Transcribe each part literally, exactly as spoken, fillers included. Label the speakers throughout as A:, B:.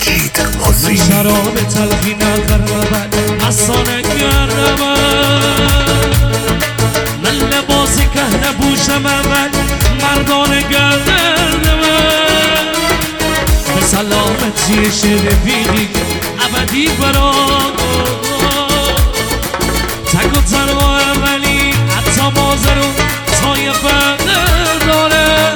A: مجید حسینی
B: شراب تلخی نخرم حسانه گرم من لباس که نبوشم من مردان گردم به سلامتی شرفیقی ابدی برام تک و تنها اولی حتی مازر و طایفه داره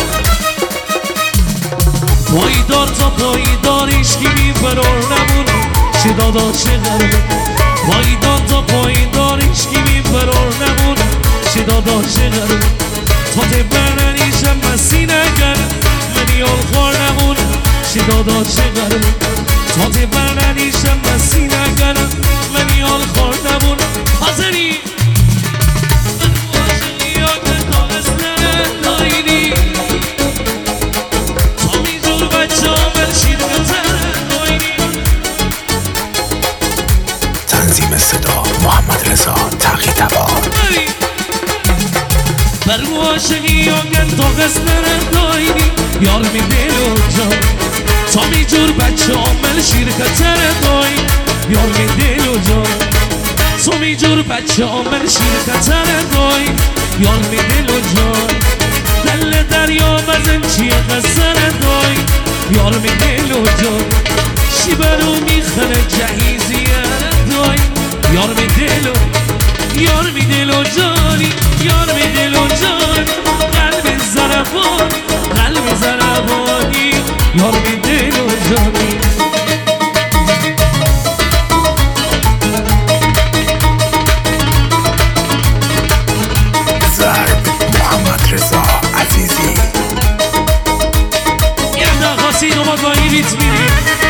B: پایدار تا پایدار ایشکی بی فرار نمونه چه دادا چه غربه پایدار تا پایدار ایشکی بی فرار نمونه چه دادا چه غربه تا تبرنیشم مسی نگرم منی آلخار نمونه چه دادا چه غربه تا تبرنیشم مسی نگرم منی آلخار نمونه حاضری
A: تنظیم صدا محمد رضا تقی تبار
B: برو عاشقی آگن تا قصدر دایدی یار می دل و جان تا می جور بچه عامل شیرکتر دای یار می دل و جان تو می جور بچه عامل شیرکتر دای یار می دل و جان دل دریا بزن چیه قصر دای یار می دل و جان شی برو می خنه جهیزیه دای یار می دل و یار می دل و جانی یار می دل و جانی قلب زربانی قلب زربانی یار می دل و جانی
A: ضرب محمد رضا عزیزی
B: یه درخواستی دومات با این ریتمی